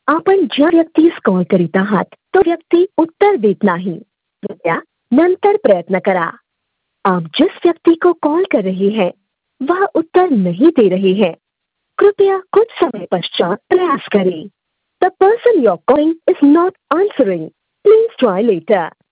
आपण ज्या व्यक्तीस कॉल करीत आहात तो व्यक्ती उत्तर देत नहीं। कृपया नंतर प्रयत्न करा। आप जिस व्यक्ति को कॉल कर रहे हैं वह उत्तर नहीं दे रहे हैं। कृपया कुछ समय पश्चात प्रयास करें। The person you are calling is not answering. Please try letter.